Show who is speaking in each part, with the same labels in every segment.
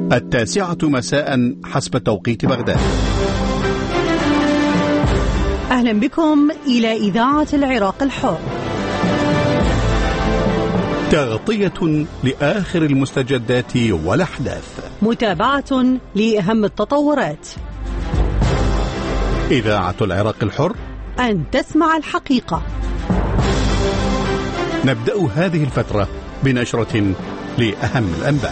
Speaker 1: 9:00 مساء حسب توقيت بغداد.
Speaker 2: أهلا بكم إلى إذاعة العراق الحر،
Speaker 1: تغطية لآخر المستجدات والأحداث،
Speaker 2: متابعة لأهم التطورات.
Speaker 1: إذاعة العراق الحر،
Speaker 2: أن تسمع الحقيقة.
Speaker 1: نبدأ هذه الفترة بنشرة لأهم الأنباء.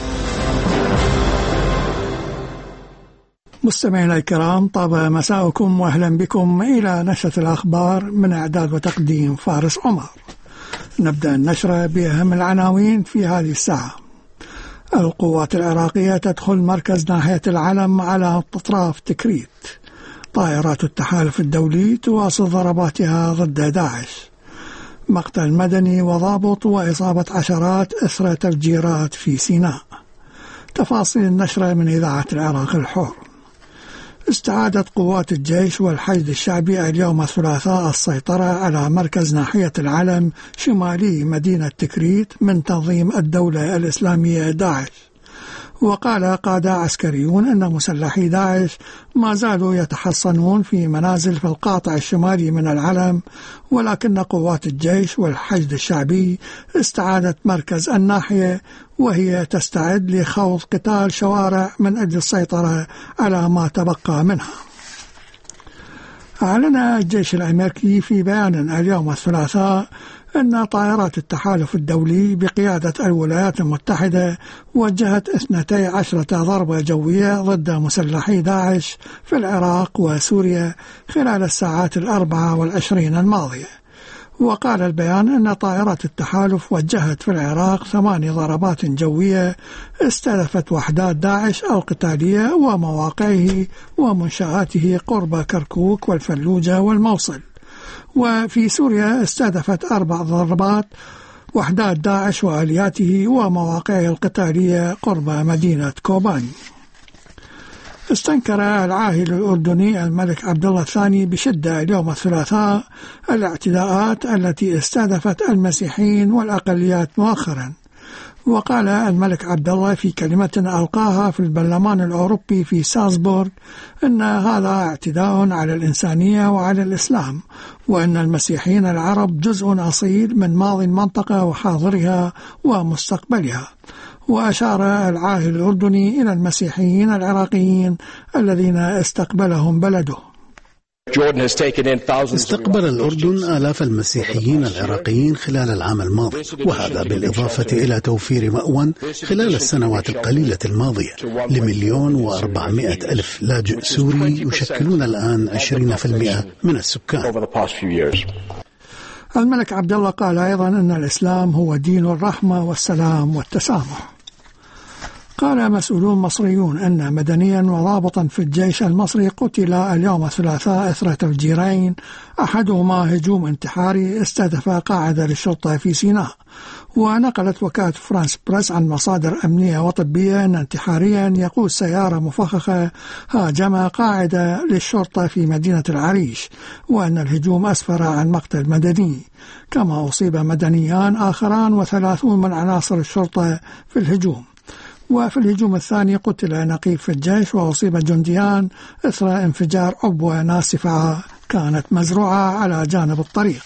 Speaker 3: مستمعينا الكرام، طاب مساءكم وأهلا بكم إلى نشرة الأخبار من إعداد وتقديم فارس عمر. نبدأ النشرة بأهم العناوين في هذه الساعة. القوات العراقية تدخل مركز ناحية العلم على أطراف تكريت. طائرات التحالف الدولي تواصل ضرباتها ضد داعش. مقتل مدني وضابط وإصابة عشرات إثر تفجيرات في سيناء. تفاصيل النشرة من إذاعة العراق الحر. استعادت قوات الجيش والحشد الشعبي اليوم الثلاثاء السيطرة على مركز ناحية العلم شمالي مدينة تكريت من تنظيم الدولة الإسلامية داعش. وقال قادة عسكريون أن مسلحي داعش ما زالوا يتحصنون في منازل في القاطع الشمالي من العلم، ولكن قوات الجيش والحشد الشعبي استعادت مركز الناحية، وهي تستعد لخوض قتال شوارع من أجل السيطرة على ما تبقى منها. أعلن الجيش الأمريكي في بيان اليوم الثلاثاء أن طائرات التحالف الدولي بقيادة الولايات المتحدة وجهت 12 ضربة جوية ضد مسلحي داعش في العراق وسوريا خلال الساعات 24 الماضية. وقال البيان أن طائرات التحالف وجهت في العراق 8 ضربات جوية استهدفت وحدات داعش القتالية ومواقعه ومنشآته قرب كركوك والفلوجة والموصل. وفي سوريا استهدفت 4 ضربات وحدات داعش وآلياته ومواقعه القتالية قرب مدينة كوباني. استنكر العاهل الأردني الملك عبد الله الثاني بشدة اليوم الثلاثاء الاعتداءات التي استهدفت المسيحيين والأقليات مؤخرا. وقال الملك عبد الله في كلمة ألقاها في البرلمان الأوروبي في سالزبورغ أن هذا اعتداء على الإنسانية وعلى الإسلام، وأن المسيحيين العرب جزء أصيل من ماضي المنطقة وحاضرها ومستقبلها. وأشار العاهل الأردني إلى المسيحيين العراقيين الذين استقبلهم بلده.
Speaker 4: استقبل الأردن آلاف المسيحيين العراقيين خلال العام الماضي، وهذا بالإضافة إلى توفير مأوى خلال السنوات القليلة الماضية ل1,400,000 لاجئ سوري يشكلون الآن 20% من السكان.
Speaker 3: الملك عبد الله قال أيضا أن الإسلام هو دين الرحمة والسلام والتسامح. قال مسؤولون مصريون أن مدنيا وضابطا في الجيش المصري قتل اليوم الثلاثاء إثر تفجيرين، أحدهما هجوم انتحاري استهدف قاعدة للشرطة في سيناء. ونقلت وكالة فرانس بريس عن مصادر أمنية وطبية أن انتحاريا يقود سيارة مفخخة هاجم قاعدة للشرطة في مدينة العريش، وأن الهجوم أسفر عن مقتل مدني. كما أصيب مدنيان آخران و30 من عناصر الشرطة في الهجوم. وفي الهجوم الثاني قتل نقيب في الجيش وأصيب جنديان إثر انفجار عبوة ناسفة كانت مزروعة على جانب الطريق.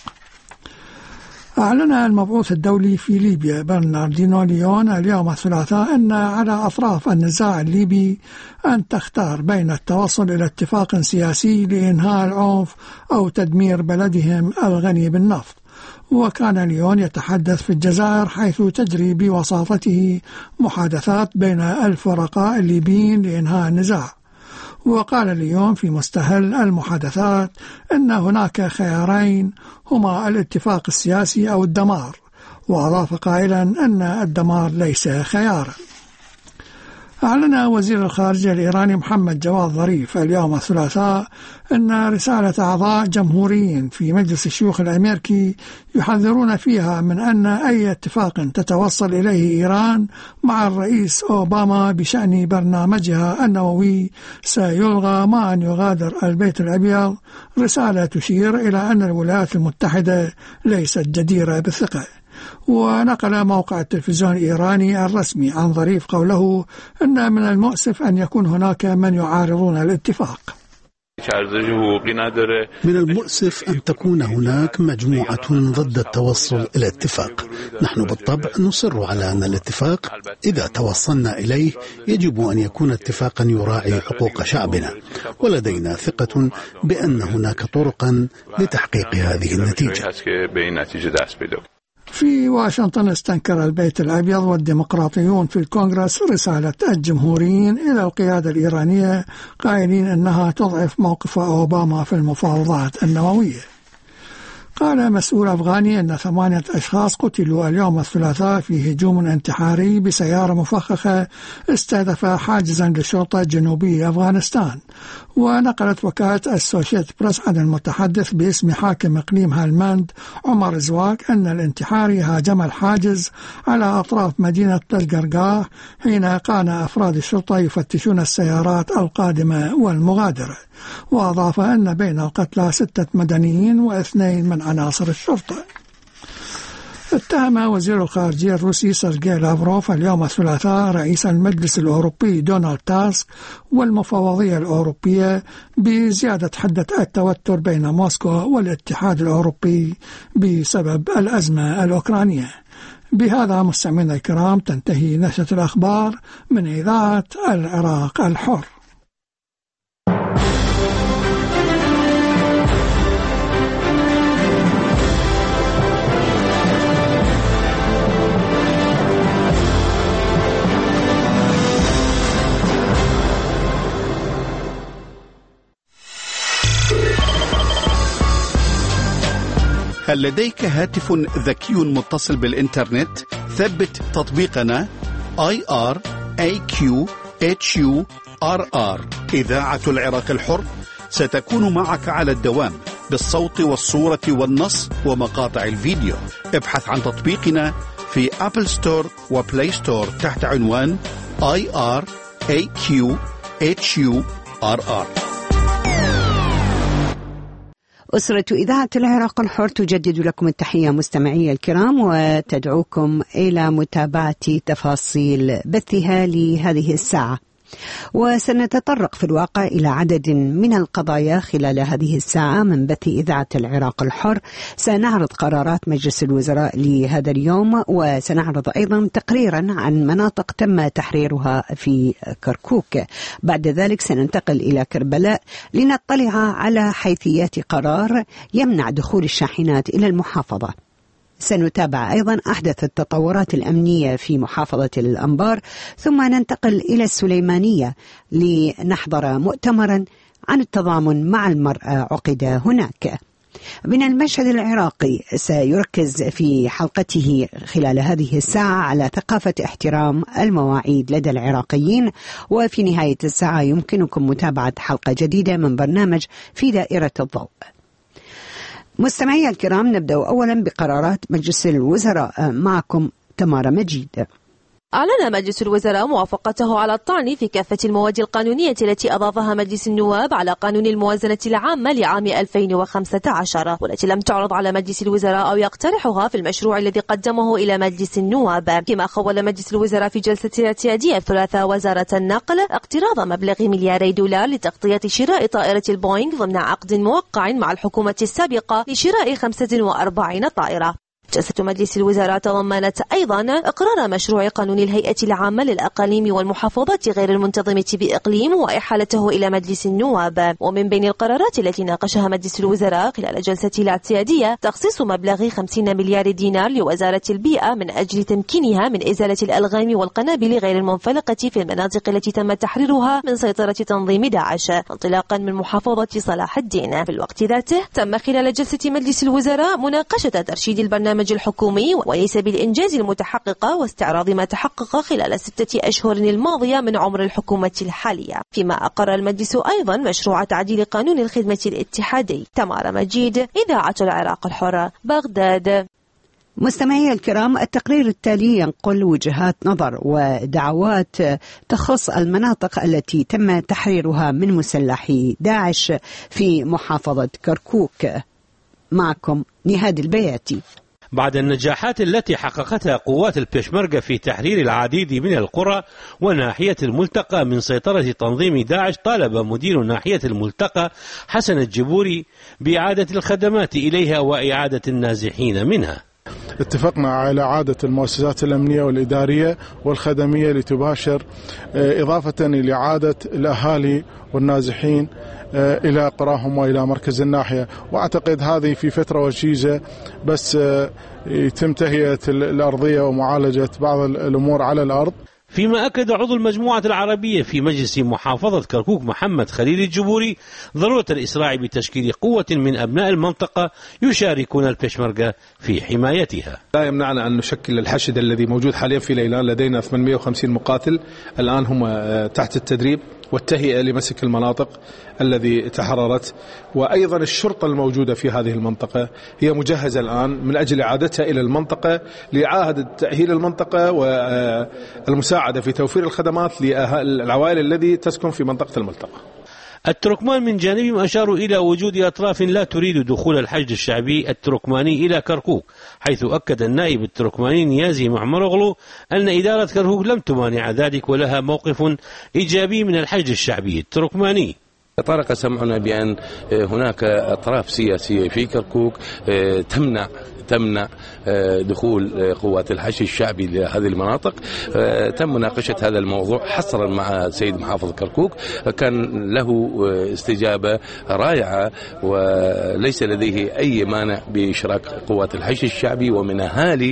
Speaker 3: أعلن المبعوث الدولي في ليبيا برناردينو ليون اليوم الثلاثاء أن على أطراف النزاع الليبي أن تختار بين التوصل إلى اتفاق سياسي لإنهاء العنف أو تدمير بلدهم الغني بالنفط. وكان ليون يتحدث في الجزائر حيث تجري بوساطته محادثات بين الفرقاء الليبيين لإنهاء النزاع. وقال ليون في مستهل المحادثات أن هناك خيارين هما الاتفاق السياسي أو الدمار، وأضاف قائلا أن الدمار ليس خيارا. أعلن وزير الخارجية الإيراني محمد جواد ظريف اليوم الثلاثاء أن رسالة أعضاء جمهوريين في مجلس الشيوخ الأمريكي يحذرون فيها من أن أي اتفاق تتوصل إليه إيران مع الرئيس أوباما بشأن برنامجها النووي سيلغى مع أن يغادر البيت الأبيض. رسالة تشير إلى أن الولايات المتحدة ليست جديرة بالثقة. ونقل موقع التلفزيون الإيراني الرسمي عن ظريف قوله أن من المؤسف أن يكون هناك من يعارضون الاتفاق.
Speaker 4: من المؤسف أن تكون هناك مجموعة ضد التوصل إلى اتفاق. نحن بالطبع نصر على أن الاتفاق إذا توصلنا إليه يجب أن يكون اتفاقا يراعي حقوق شعبنا، ولدينا ثقة بأن هناك طرقا لتحقيق هذه النتيجة.
Speaker 3: في واشنطن استنكر البيت الأبيض والديمقراطيون في الكونغرس رسالة الجمهوريين إلى القيادة الإيرانية قائلين أنها تضعف موقف أوباما في المفاوضات النووية. قال مسؤول أفغاني أن 8 أشخاص قتلوا اليوم الثلاثاء في هجوم انتحاري بسيارة مفخخة استهدف حاجزا للشرطة جنوبي أفغانستان. ونقلت وكالة السوشيت بريس عن المتحدث باسم حاكم إقليم هالماند عمر زواك أن الانتحاري هاجم الحاجز على أطراف مدينة القرقاه حين كان أفراد الشرطة يفتشون السيارات القادمة والمغادرة. وأضاف أن بين القتلى 6 مدنيين و2 من عناصر الشرطة. اتهم وزير الخارجية الروسي سيرجي لافروف اليوم الثلاثاء رئيس المجلس الأوروبي دونالد تاسك والمفوضية الأوروبية بزيادة حدة التوتر بين موسكو والاتحاد الأوروبي بسبب الأزمة الأوكرانية. بهذا مستمعينا الكرام تنتهي نشرة الأخبار من إذاعة العراق الحر.
Speaker 1: هل لديك هاتف ذكي متصل بالإنترنت؟ ثبت تطبيقنا IRAQHURR إذاعة العراق الحر ستكون معك على الدوام بالصوت والصورة والنص ومقاطع الفيديو. ابحث عن تطبيقنا في أبل ستور وبلاي ستور تحت عنوان IRAQHURR.
Speaker 2: أسرة إذاعة العراق الحر تجدد لكم التحية مستمعي الكرام وتدعوكم إلى متابعة تفاصيل بثها لهذه الساعة. وسنتطرق في الواقع إلى عدد من القضايا خلال هذه الساعة من بث إذاعة العراق الحر. سنعرض قرارات مجلس الوزراء لهذا اليوم، وسنعرض أيضا تقريرا عن مناطق تم تحريرها في كركوك. بعد ذلك سننتقل إلى كربلاء لنطلع على حيثيات قرار يمنع دخول الشاحنات إلى المحافظة. سنتابع أيضا أحدث التطورات الأمنية في محافظة الأنبار، ثم ننتقل إلى السليمانية لنحضر مؤتمرا عن التضامن مع المرأة عقد هناك. من المشهد العراقي سيركز في حلقته خلال هذه الساعة على ثقافة احترام المواعيد لدى العراقيين. وفي نهاية الساعة يمكنكم متابعة حلقة جديدة من برنامج في دائرة الضوء. مستمعي الكرام، نبدأ أولا بقرارات مجلس الوزراء. معكم تمارا مجيد.
Speaker 5: أعلن مجلس الوزراء موافقته على الطعن في كافة المواد القانونية التي أضافها مجلس النواب على قانون الموازنة العامة لعام 2015 والتي لم تعرض على مجلس الوزراء أو يقترحها في المشروع الذي قدمه إلى مجلس النواب. كما خول مجلس الوزراء في جلسة الاعتيادية الثلاثاء وزارة النقل اقتراض مبلغ $2 لتغطية شراء طائرة البوينغ ضمن عقد موقع مع الحكومة السابقة لشراء 45 طائرة. جلسة مجلس الوزراء تضمنت أيضا إقرار مشروع قانون الهيئة العامة للأقاليم والمحافظات غير المنتظمة بإقليم وإحالته إلى مجلس النواب. ومن بين القرارات التي ناقشها مجلس الوزراء خلال جلسة الاعتيادية تخصيص مبلغ 50 مليار دينار لوزارة البيئة من أجل تمكينها من إزالة الألغام والقنابل غير المنفلقة في المناطق التي تم تحريرها من سيطرة تنظيم داعش انطلاقا من محافظة صلاح الدين. في الوقت ذاته تم خلال جلسة مجلس الوزراء مناقشة ترشيد البرنامج الحكومي ونسب الإنجاز المتحققة واستعراض ما تحقق خلال 6 أشهر الماضية من عمر الحكومة الحالية. فيما أقر المجلس أيضا مشروع تعديل قانون الخدمة الاتحادي. تمارا مجيد، إذاعة العراق الحر، بغداد.
Speaker 2: مستمعي الكرام، التقرير التالي ينقل وجهات نظر ودعوات تخص المناطق التي تم تحريرها من مسلحي داعش في محافظة كركوك. معكم نهاد البياتي.
Speaker 6: بعد النجاحات التي حققتها قوات البيشمركة في تحرير العديد من القرى وناحية الملتقى من سيطرة تنظيم داعش، طالب مدير ناحية الملتقى حسن الجبوري بإعادة الخدمات إليها وإعادة النازحين منها.
Speaker 7: اتفقنا على إعادة المؤسسات الأمنية والإدارية والخدمية لتباشر، إضافة إلى إعادة الأهالي والنازحين إلى قراهم وإلى مركز الناحية. وأعتقد هذه في فترة وجيزة بس يتم تهيئة الأرضية ومعالجة بعض الأمور على الأرض.
Speaker 6: فيما أكد عضو المجموعة العربية في مجلس محافظة كركوك محمد خليل الجبوري ضرورة الإسراع بتشكيل قوة من أبناء المنطقة يشاركون البيشمركة في حمايتها.
Speaker 8: لا يمنعنا أن نشكل الحشد الذي موجود حاليا في ليلان، لدينا 850 مقاتل الآن هم تحت التدريب والتهيئة لمسك المناطق الذي تحررت، وأيضا الشرطة الموجودة في هذه المنطقة هي مجهزة الآن من أجل إعادتها إلى المنطقة لإعادة تأهيل المنطقة والمساعدة في توفير الخدمات للعوائل التي تسكن في منطقة الملتقى.
Speaker 6: التركمان من جانبهم أشاروا إلى وجود أطراف لا تريد دخول الحشد الشعبي التركماني إلى كركوك، حيث أكد النائب التركماني نيازي معمرغلو أن إدارة كركوك لم تمانع ذلك ولها موقف إيجابي من الحشد الشعبي التركماني.
Speaker 9: طرق سمعنا بأن هناك أطراف سياسية في كركوك تمنع دخول قوات الحشد الشعبي لهذه المناطق. تم مناقشة هذا الموضوع حصرا مع سيد محافظ كركوك، كان له استجابة رائعة وليس لديه أي مانع بإشراك قوات الحشد الشعبي ومن أهالي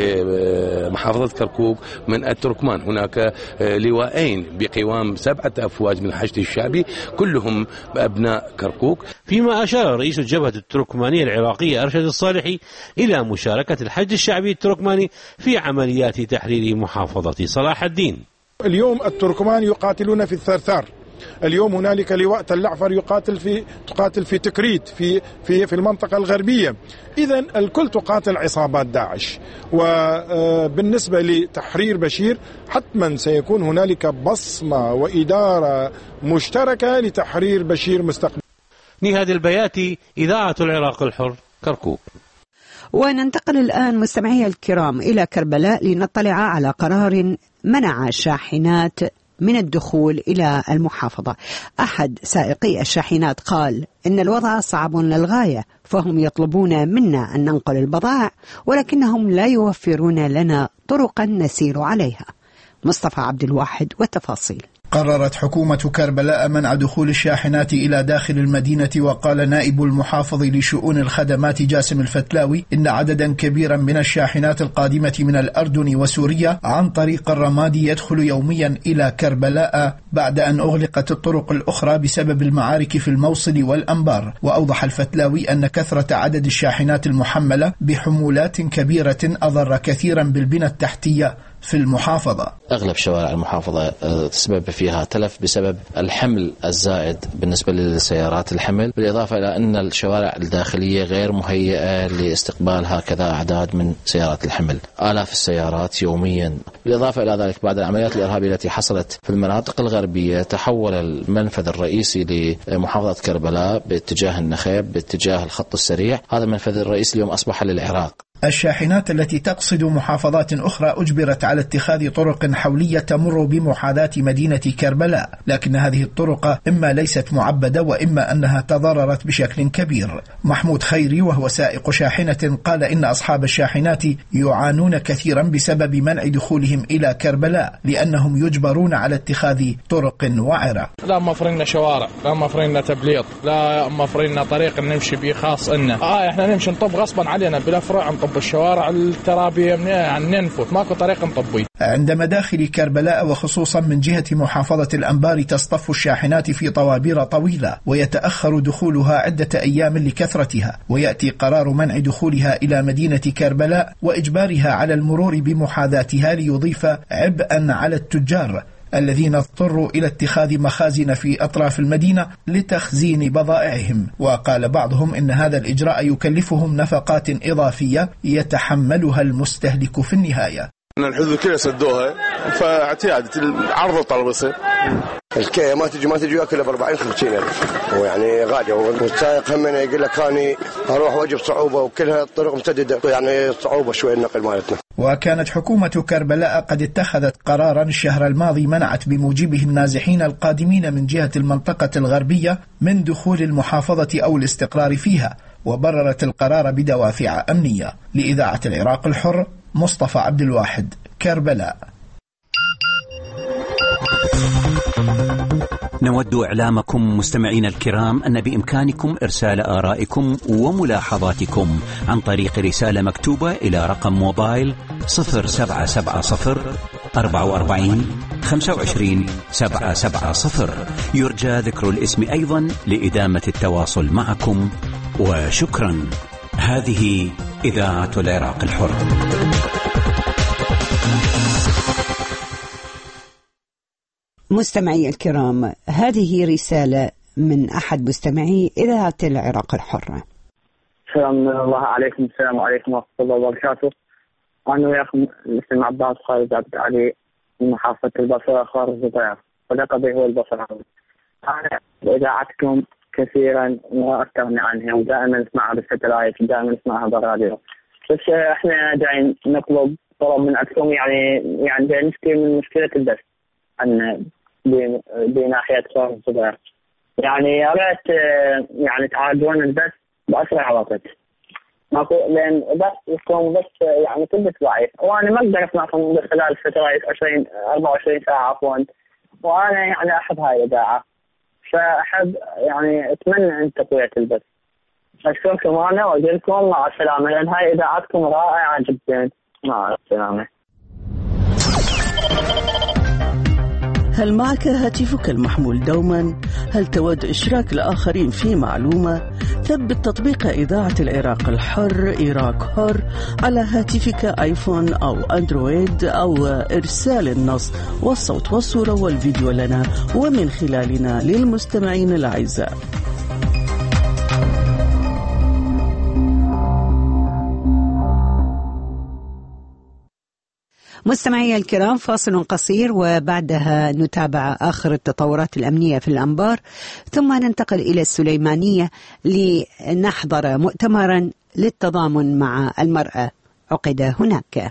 Speaker 9: محافظة كركوك من التركمان. هناك لواءين بقوام 7 أفواج من الحشد الشعبي كلهم أبناء كركوك.
Speaker 6: فيما أشار رئيس الجبهة التركمانية العراقية أرشد الصالحي إلى مشاركة الحشد الشعبي التركماني في عمليات تحرير محافظة صلاح الدين.
Speaker 10: اليوم التركمان يقاتلون في الثرثار، اليوم هنالك لواء تل عفر تقاتل في تكريت في المنطقة الغربية. إذا الكل تقاتل عصابات داعش. وبالنسبة لتحرير بشير حتما سيكون هنالك بصمة وإدارة مشتركة لتحرير بشير مستقبلا.
Speaker 6: نهاد البياتي، إذاعة العراق الحر، كركوك.
Speaker 2: وننتقل الآن مستمعي الكرام إلى كربلاء لنطلع على قرار منع الشاحنات من الدخول إلى المحافظة. أحد سائقي الشاحنات قال إن الوضع صعب للغاية، فهم يطلبون منا أن ننقل البضائع ولكنهم لا يوفرون لنا طرقا نسير عليها. مصطفى عبد الواحد والتفاصيل.
Speaker 11: قررت حكومة كربلاء منع دخول الشاحنات إلى داخل المدينة. وقال نائب المحافظ لشؤون الخدمات جاسم الفتلاوي إن عددا كبيرا من الشاحنات القادمة من الأردن وسوريا عن طريق الرمادي يدخل يوميا إلى كربلاء بعد أن أغلقت الطرق الأخرى بسبب المعارك في الموصل والأنبار. وأوضح الفتلاوي أن كثرة عدد الشاحنات المحملة بحمولات كبيرة أضر كثيرا بالبنى التحتية في المحافظة.
Speaker 12: أغلب شوارع المحافظة تسبب فيها تلف بسبب الحمل الزائد بالنسبة للسيارات الحمل، بالإضافة إلى أن الشوارع الداخلية غير مهيئة لاستقبال هكذا أعداد من سيارات الحمل، آلاف السيارات يوميا. بالإضافة إلى ذلك بعد العمليات الإرهابية التي حصلت في المناطق الغربية تحول المنفذ الرئيسي لمحافظة كربلاء باتجاه النخيب باتجاه الخط السريع. هذا المنفذ الرئيسي اليوم أصبح للعراق.
Speaker 11: الشاحنات التي تقصد محافظات أخرى أجبرت على اتخاذ طرق حولية تمر بمحاذاة مدينة كربلاء، لكن هذه الطرق إما ليست معبدة وإما أنها تضررت بشكل كبير. محمود خيري وهو سائق شاحنة قال إن أصحاب الشاحنات يعانون كثيرا بسبب منع دخولهم إلى كربلاء لأنهم يجبرون على اتخاذ طرق وعرة.
Speaker 13: لا مفرنا شوارع، لا مفرنا تبليط، لا مفرنا طريق نمشي به خاص إنه إحنا نمشي نطب غصبا علينا بلا فرع، نطب الشوارع الترابية يعني ننفذ ماكو طريق نطبي.
Speaker 11: عند مداخل كربلاء وخصوصا من جهة محافظة الأنبار تصطف الشاحنات في طوابير طويلة ويتأخر دخولها عدة أيام لكثرتها، ويأتي قرار منع دخولها إلى مدينة كربلاء وإجبارها على المرور بمحاذاتها ليضيف عبئا على التجار الذين اضطروا إلى اتخاذ مخازن في أطراف المدينة لتخزين بضائعهم. وقال بعضهم إن هذا الإجراء يكلفهم نفقات إضافية يتحملها المستهلك في النهاية.
Speaker 14: الحدود كلها سدوها، فاعتياد عرض الطلب يصير.
Speaker 15: الكية ما تجي ياكلها ب 40-50,000 ويعني غالية، والسائق هم يقول لك أنا أروح واجب صعوبة وكلها الطرق مسددة، يعني صعوبة شوية النقل مالتنا.
Speaker 11: وكانت حكومة كربلاء قد اتخذت قرارا الشهر الماضي منعت بموجبه النازحين القادمين من جهة المنطقة الغربية من دخول المحافظة أو الاستقرار فيها، وبررت القرار بدوافع أمنية. لإذاعة العراق الحر، مصطفى عبد الواحد، كربلاء.
Speaker 16: نود إعلامكم مستمعين الكرام أن بإمكانكم إرسال آرائكم وملاحظاتكم عن طريق رسالة مكتوبة إلى رقم موبايل 0770 44 25 770. يرجى ذكر الاسم أيضا لإدامة التواصل معكم، وشكرا. هذه إذاعة العراق الحر.
Speaker 2: مستمعي الكرام، هذه رسالة من أحد مستمعي إذاعة العراق الحرة.
Speaker 17: السلام عليكم. السلام عليكم ورحمة الله وبركاته. أنا وياكم الاسم عباس خالد عبد علي من محافظة البصرة خارج الضياف، ولقبي هو البصرة. أنا إذاعتكم كثيرا وأستغني عنها، ودائما أسمعها بالستلايت ودائما أسمعها بالراديو. بس إحنا جايين نطلب طلب من عندكم، يعني نشكي من مشكلة البث عن بناحية خارج الضياف. يعني يا ريت يعني تعالجون البث بأسرع وقت. ماكو لأن بس يكون بس يعني كلش ضعيف، وأنا ما أقدر أسمعكم خلال فترة 24 ساعة عفوا، وأنا يعني أحب هاي الإذاعة، فأحب يعني أتمنى أن تقوية البث. أشكركم أنا وأقول لكم مع السلامة، لأن هاي إذاعتكم رائعة جدا. مع السلامة.
Speaker 18: هل معك هاتفك المحمول دوما؟ هل تود إشراك الآخرين في معلومة؟ ثبت تطبيق إذاعة العراق الحر إيراك حر على هاتفك آيفون أو أندرويد، أو إرسال النص والصوت والصورة والفيديو لنا ومن خلالنا للمستمعين الأعزاء.
Speaker 2: مستمعي الكرام، فاصل قصير وبعدها نتابع آخر التطورات الأمنية في الأنبار، ثم ننتقل إلى السليمانية لنحضر مؤتمرا للتضامن مع المرأة عقد هناك.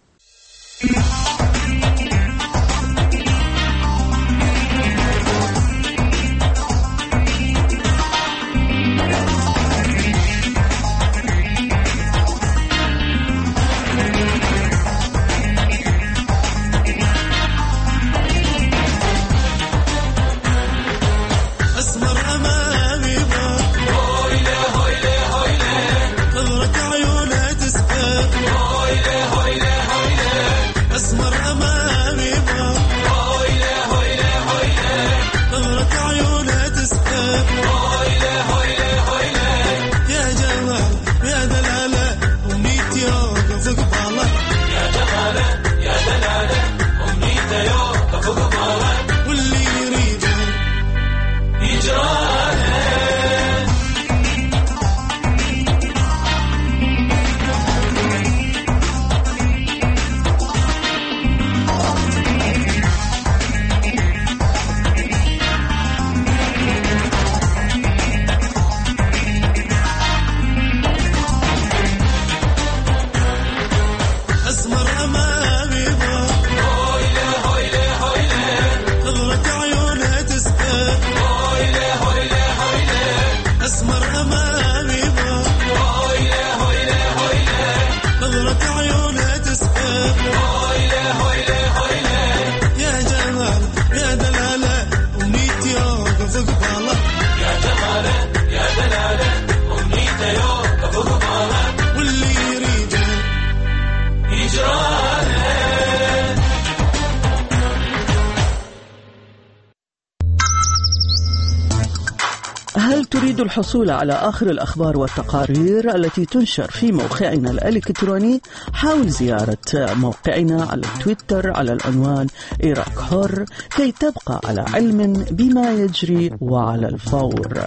Speaker 18: هل تريد الحصول على آخر الأخبار والتقارير التي تنشر في موقعنا الإلكتروني؟ حاول زيارة موقعنا على تويتر على العنوان إيراك حر كي تبقى على علم بما يجري وعلى الفور.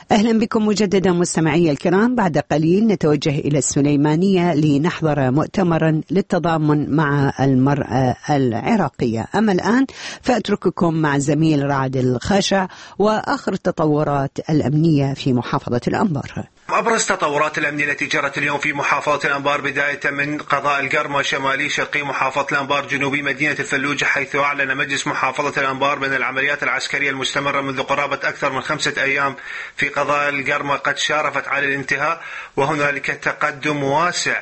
Speaker 2: أهلا بكم مجددا مستمعي الكرام. بعد قليل نتوجه إلى السليمانية لنحضر مؤتمرا للتضامن مع المرأة العراقية. أما الآن فأترككم مع زميل رعد الخاشع وآخر التطورات الأمنية في محافظة الأنبار.
Speaker 19: أبرز تطورات الأمنية التي جرت اليوم في محافظة الأنبار بداية من قضاء القرمة شمالي شرقي محافظة الأنبار جنوبي مدينة الفلوجة، حيث أعلن مجلس محافظة الأنبار بأن العمليات العسكرية المستمرة منذ قرابة أكثر من 5 أيام في قضاء القرمة قد شارفت على الانتهاء، وهنالك تقدم واسع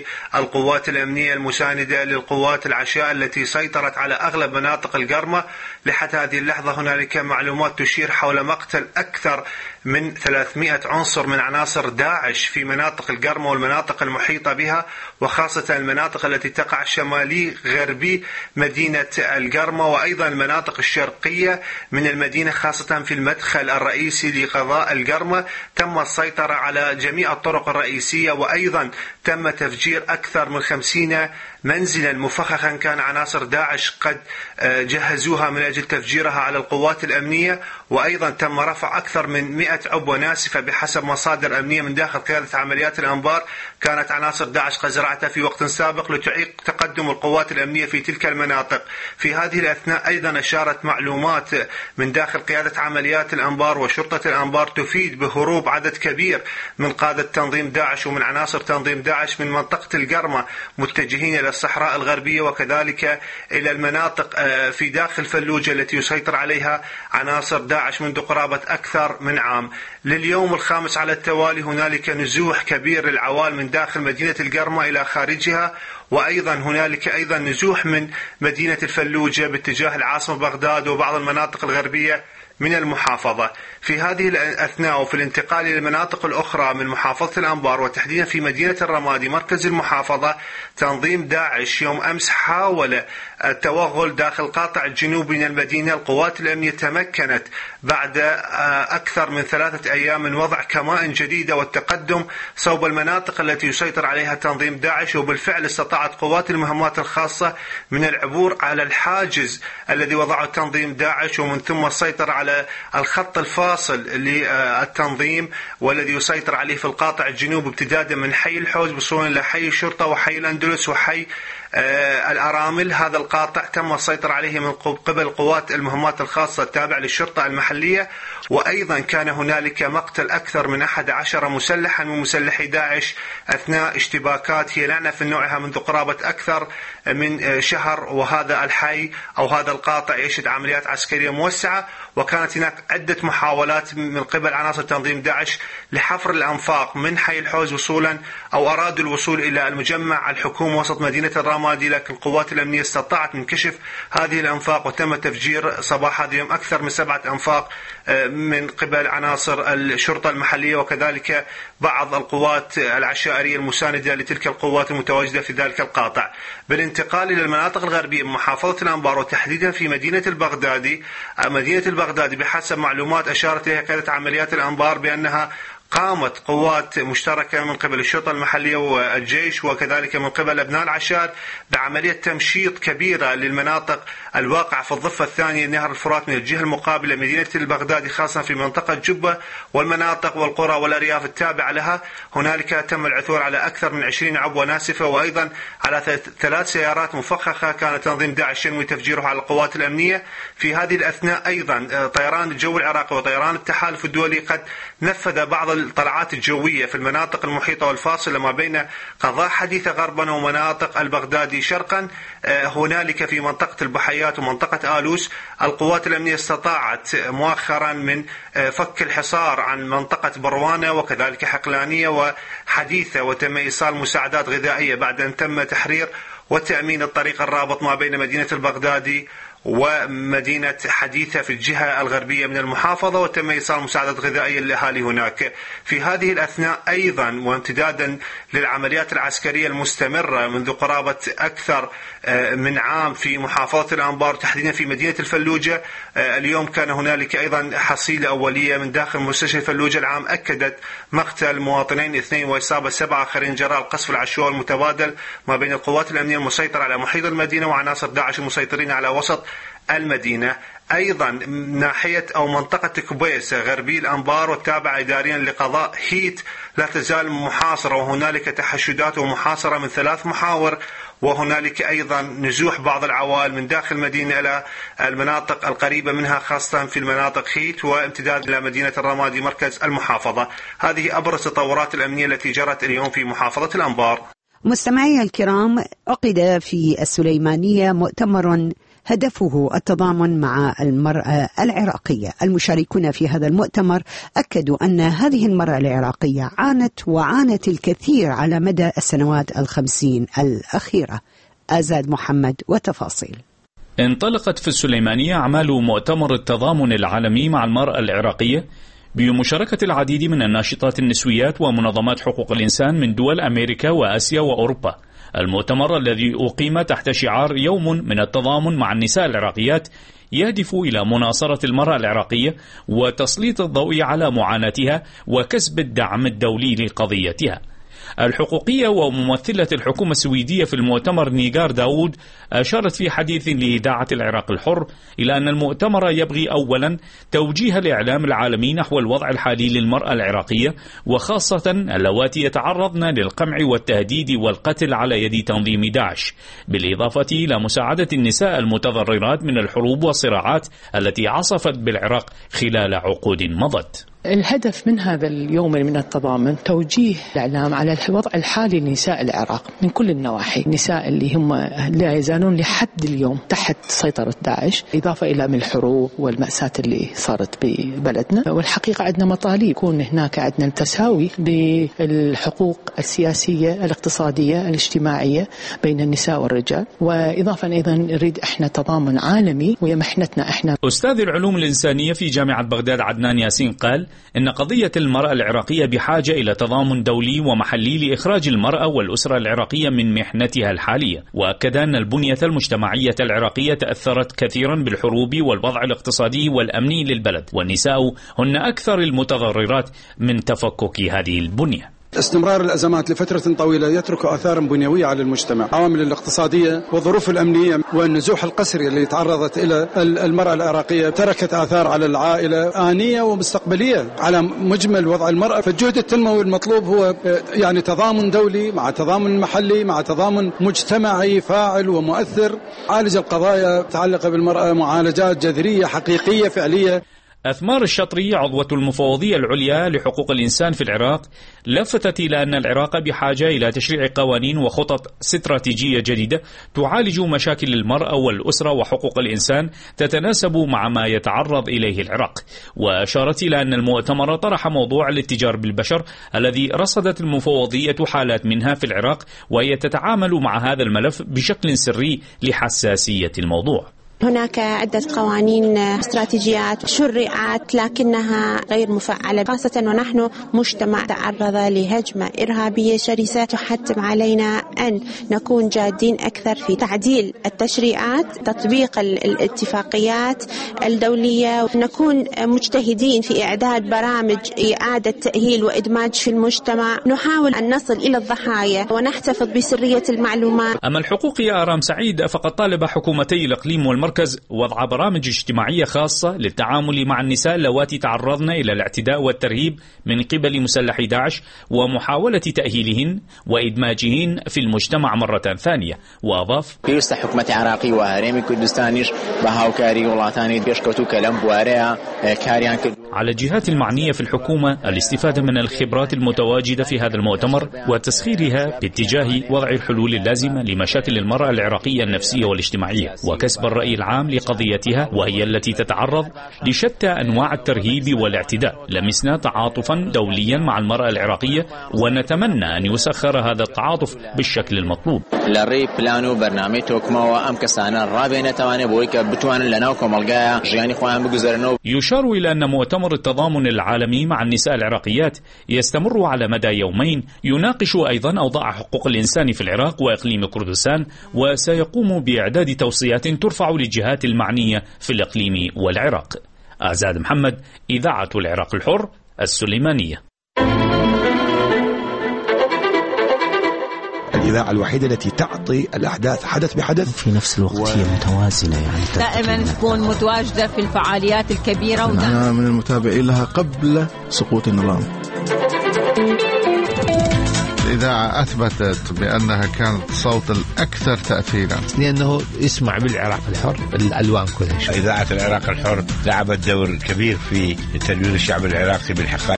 Speaker 19: للقوات الأمنية المساندة للقوات العشاء التي سيطرت على أغلب مناطق القرمة. لحد هذه اللحظة هنالك معلومات تشير حول مقتل أكثر من 300 عنصر من عناصر داعش في مناطق القرمة والمناطق المحيطة بها، وخاصة المناطق التي تقع شمالي غربي مدينة القرمة، وأيضا المناطق الشرقية من المدينة خاصة في المدخل الرئيسي لقضاء القرمة. تم السيطرة على جميع الطرق الرئيسية، وأيضا تم تفجير أكثر من 50 منزلا مفخخا كان عناصر داعش قد جهزوها من أجل تفجيرها على القوات الأمنية، وأيضا تم رفع أكثر من 100 عبوة ناسفة بحسب مصادر أمنية من داخل قيادة عمليات الأنبار كانت عناصر داعش قد زرعتها في وقت سابق لتعيق تقدم القوات الأمنية في تلك المناطق. في هذه الأثناء أيضا أشارت معلومات من داخل قيادة عمليات الأنبار وشرطة الأنبار تفيد بهروب عدد كبير من قادة تنظيم داعش ومن عناصر تنظيم داعش من منطقة القرمة متجهين إلى الصحراء الغربية وكذلك إلى المناطق في داخل فلوجة التي يسيطر عليها عناصر داعش منذ قرابة أكثر من عام. لليوم الخامس على التوالي هنالك نزوح كبير للعوال من داخل مدينة القرمة إلى خارجها، وأيضا هنالك أيضا نزوح من مدينة الفلوجة باتجاه العاصمة بغداد وبعض المناطق الغربية من المحافظة. في هذه الأثناء وفي الانتقال إلى المناطق الأخرى من محافظة الأنبار وتحديدا في مدينة الرمادي مركز المحافظة، تنظيم داعش يوم أمس حاول التوغل داخل قاطع الجنوبي من المدينة. القوات الأمنية تمكنت بعد أكثر من 3 أيام من وضع كمائن جديدة والتقدم صوب المناطق التي يسيطر عليها تنظيم داعش، وبالفعل استطاعت قوات المهمات الخاصة من العبور على الحاجز الذي وضعه تنظيم داعش، ومن ثم السيطرة على الخط الفاصل للتنظيم والذي يسيطر عليه في القاطع الجنوبي ابتداء من حي الحوز وصولا إلى حي الشرطة وحي الأندلس وحي الأرامل. هذا القاطع تم السيطرة عليه من قبل قوات المهمات الخاصة التابعة للشرطة المحلية، وأيضا كان هنالك مقتل أكثر من 11 مسلحا من مسلحي داعش أثناء اشتباكات هي لعنة في نوعها منذ قرابة أكثر من شهر، وهذا الحي أو هذا القاطع يشهد عمليات عسكرية موسعة. وكانت هناك عدة محاولات من قبل عناصر تنظيم داعش لحفر الأنفاق من حي الحوز وصولا أو أرادوا الوصول إلى المجمع الحكومي وسط مدينة الرمادي، لكن القوات الأمنية استطاعت من كشف هذه الأنفاق وتم تفجير صباح هذا اليوم أكثر من 7 أنفاق من قبل عناصر الشرطة المحلية وكذلك بعض القوات العشائرية المساندة لتلك القوات المتواجدة في ذلك القاطع. بالانتقال إلى المناطق الغربية من محافظة الأنبار وتحديدا في مدينة البغدادي، بحسب معلومات أشارت إليها قيادة عمليات الأنبار بأنها قامت قوات مشتركة من قبل الشرطة المحلية والجيش وكذلك من قبل أبناء العشائر بعملية تمشيط كبيرة للمناطق الواقعة في الضفة الثانية نهر الفرات من الجهة المقابلة مدينة البغدادي، خاصة في منطقة جبة والمناطق والقرى والأرياف التابعة لها. هنالك تم العثور على أكثر من 20 عبوة ناسفة وأيضا على 3 سيارات مفخخة كان تنظيم داعش ينوي تفجيرها على القوات الأمنية. في هذه الأثناء أيضا طيران الجو العراقي وطيران التحالف الدولي قد نفذ بعض الطلعات الجوية في المناطق المحيطة والفاصلة ما بين قضاء حديثة غربا ومناطق البغدادي شرقا. هنالك في منطقة البحيات ومنطقة آلوس القوات الأمنية استطاعت مؤخرا من فك الحصار عن منطقة بروانة وكذلك حقلانية وحديثة، وتم إيصال مساعدات غذائية بعد أن تم تحرير وتأمين الطريق الرابط ما بين مدينة البغدادي ومدينة حديثة في الجهة الغربية من المحافظة، وتم إيصال مساعدات غذائية للأهالي هناك. في هذه الأثناء أيضا وامتدادا للعمليات العسكرية المستمرة منذ قرابة أكثر من عام في محافظة الأنبار تحديدا في مدينة الفلوجة، اليوم كان هنالك أيضا حصيلة أولية من داخل مستشفى الفلوجة العام أكدت مقتل مواطنين 2 وإصابة 7 آخرين جراء القصف العشوائي المتبادل ما بين القوات الأمنية المسيطرة على محيط المدينة وعناصر داعش المسيطرين على وسط المدينة. أيضا ناحية أو منطقة كبيس غربي الأنبار والتابعة إداريا لقضاء هيت لا تزال محاصرة، وهنالك تحشدات ومحاصرة من 3 محاور، وهنالك أيضا نزوح بعض العوائل من داخل المدينة إلى المناطق القريبة منها، خاصة في المناطق هيت وامتداد إلى مدينة الرمادي مركز المحافظة. هذه أبرز التطورات الأمنية التي جرت اليوم في محافظة الأنبار.
Speaker 2: مستمعي الكرام، عقد في السليمانية مؤتمر هدفه التضامن مع المرأة العراقية. المشاركون في هذا المؤتمر أكدوا أن هذه المرأة العراقية عانت الكثير على مدى السنوات 50 الأخيرة. آزاد محمد وتفاصيل.
Speaker 20: انطلقت في السليمانية أعمال مؤتمر التضامن العالمي مع المرأة العراقية بمشاركة العديد من الناشطات النسويات ومنظمات حقوق الإنسان من دول أمريكا وآسيا وأوروبا. المؤتمر الذي أقيم تحت شعار يوم من التضامن مع النساء العراقيات يهدف إلى مناصرة المرأة العراقية وتسليط الضوء على معاناتها وكسب الدعم الدولي لقضيتها. الحقوقية وممثلة الحكومة السويدية في المؤتمر نيغار داود أشارت في حديث لإذاعة العراق الحر إلى أن المؤتمر يبغي أولا توجيه الإعلام العالمي نحو الوضع الحالي للمرأة العراقية، وخاصة اللواتي يتعرضن للقمع والتهديد والقتل على يد تنظيم داعش، بالإضافة إلى مساعدة النساء المتضررات من الحروب والصراعات التي عصفت بالعراق خلال عقود مضت.
Speaker 21: الهدف من هذا اليوم من التضامن توجيه الإعلام على الوضع الحالي لنساء العراق من كل النواحي، النساء اللي هم لا يزالون لحد اليوم تحت سيطرة داعش، إضافة إلى من الحروب والمأساة اللي صارت ببلدنا. والحقيقة عندنا مطالب يكون هناك عندنا التساوي بالحقوق السياسية الاقتصادية الاجتماعية بين النساء والرجال، وإضافة أيضا نريد إحنا تضامن عالمي ويمحنتنا إحنا.
Speaker 20: أستاذ العلوم الإنسانية في جامعة بغداد عدنان ياسين قال إن قضية المرأة العراقية بحاجة إلى تضامن دولي ومحلي لإخراج المرأة والأسرة العراقية من محنتها الحالية، وأكد أن البنية المجتمعية العراقية تأثرت كثيرا بالحروب والوضع الاقتصادي والأمني للبلد، والنساء هن أكثر المتضررات من تفكك هذه البنية.
Speaker 22: استمرار الأزمات لفترة طويلة يترك آثار بنيوية على المجتمع. العوامل الاقتصادية والظروف الأمنية والنزوح القسري اللي تعرضت إلى المرأة العراقية تركت آثار على العائلة آنية ومستقبلية على مجمل وضع المرأة. فالجهد التنموي المطلوب هو يعني تضامن دولي مع تضامن محلي مع تضامن مجتمعي فاعل ومؤثر، عالج القضايا متعلقة بالمرأة معالجات جذرية حقيقية فعلية.
Speaker 20: أثمار الشطري عضوة المفوضية العليا لحقوق الإنسان في العراق لفتت إلى أن العراق بحاجة إلى تشريع قوانين وخطط استراتيجية جديدة تعالج مشاكل المرأة والأسرة وحقوق الإنسان تتناسب مع ما يتعرض إليه العراق. وأشارت إلى أن المؤتمر طرح موضوع الاتجار بالبشر الذي رصدت المفوضية حالات منها في العراق، وهي تتعامل مع هذا الملف بشكل سري لحساسية الموضوع.
Speaker 23: هناك عدة قوانين استراتيجيات شرعت لكنها غير مفعلة، خاصة ونحن مجتمع تعرض لهجمة إرهابية شرسة تحتم علينا أن نكون جادين أكثر في تعديل التشريعات، تطبيق الاتفاقيات الدولية، نكون مجتهدين في إعداد برامج إعادة تأهيل وإدماج في المجتمع، نحاول أن نصل إلى الضحايا ونحتفظ بسرية المعلومات.
Speaker 20: أما الحقوقية آرام سعيد فقد طالب حكومتي الإقليم والمركز وضع برامج اجتماعية خاصة للتعامل مع النساء اللواتي تعرضن إلى الاعتداء والترهيب من قبل مسلحي داعش، ومحاولة تأهيلهن وإدماجهن في المجتمع مرة ثانية. وأضاف:
Speaker 24: پێویستە حکومەتی عراقی و هەرێمی کوردستانیش بە هاوکاری وڵاتانی پێشکەوتوو کە لەم بوارەیە کاریان کرد.
Speaker 20: على الجهات المعنية في الحكومة الاستفادة من الخبرات المتواجدة في هذا المؤتمر وتسخيرها باتجاه وضع الحلول اللازمة لمشاكل المرأة العراقية النفسية والاجتماعية، وكسب الرأي العام لقضيتها، وهي التي تتعرض لشتى أنواع الترهيب والاعتداء. لمسنا تعاطفا دوليا مع المرأة العراقية، ونتمنى أن يسخر هذا التعاطف بالشكل المطلوب.
Speaker 24: لري بلانو برنامج توكما وأم كسانا رابعنا تواني بويك بتوان لناوكم الجاية جياني خوان بجزرنو.
Speaker 20: يشار إلى أن مؤتمر التضامن العالمي مع النساء العراقيات يستمر على مدى يومين، يناقش أيضا أوضاع حقوق الإنسان في العراق وإقليم كردستان، وسيقوم بإعداد توصيات ترفع للجهات المعنية في الإقليم والعراق. آزاد محمد، إذاعة العراق الحر، السليمانية.
Speaker 1: الإذاعة الوحيدة التي تعطي الأحداث حدث بحدث،
Speaker 3: في نفس الوقت هي متوازنة، يعني
Speaker 4: دائما تكون متواجدة في الفعاليات الكبيرة.
Speaker 5: أنا من المتابعين لها قبل سقوط النظام.
Speaker 25: الإذاعة أثبتت بأنها كانت صوت الأكثر تأثيرا،
Speaker 26: لأنه يسمع بالعراق الحر الألوان كلها.
Speaker 27: إذاعة العراق الحر لعبت دور كبير في تدوير الشعب العراقي بالحقائق.